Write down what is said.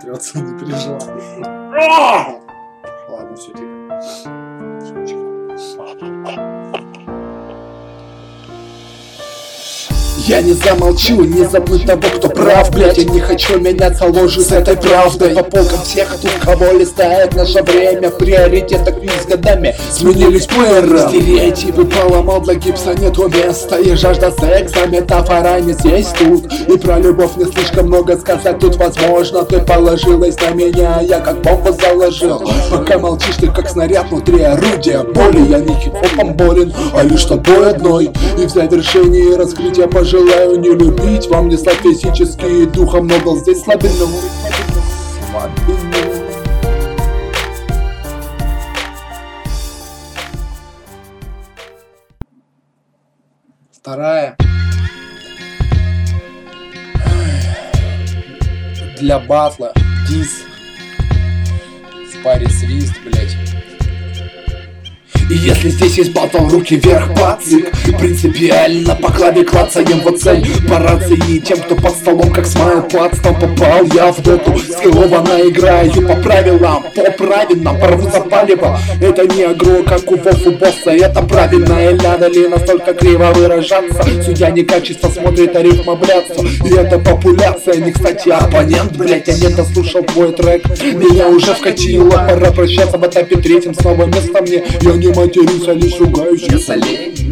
придется, не переживай. Ладно, все, тихо. Я не замолчу, не забудь того, кто прав, блять. Я не хочу меняться ложью с этой правдой. По полкам всех тут, кого листает наше время. Приоритеты с годами сменились плеером. Стереотипы поломал, для гипса нету места. И жажда секса, метафора не здесь тут. И про любовь не слишком много сказать тут возможно. Ты положилась на меня, я как бомбу заложил. Пока молчишь, ты как снаряд внутри орудия боли. Я не хип-хопом болен, а лишь тобой одной. И в завершении раскрытия пожелаю не любить вам, не стать физически и духом, но был здесь слабину. Вторая. Для батла. Дис. В паре свист, блять. И если здесь есть батл, руки вверх, пацик. Принципиально по клаве клацаем в цель по рации. Тем, кто под столом, как смайл плацтом. Попал я в доту, скиллованно играю по правилам, по правильно порву за палево. Это не агро, как у Вову босса, это правильно. И надо ли настолько криво выражаться? Судья некачество смотрит, а рифма блядство. И это популяция, не кстати оппонент, блять. Я не дослушал твой трек, меня уже вкатило. Пора прощаться в этапе третьем, снова место мне. Я не матерюсь, а лишь ругаюсь. Я солей.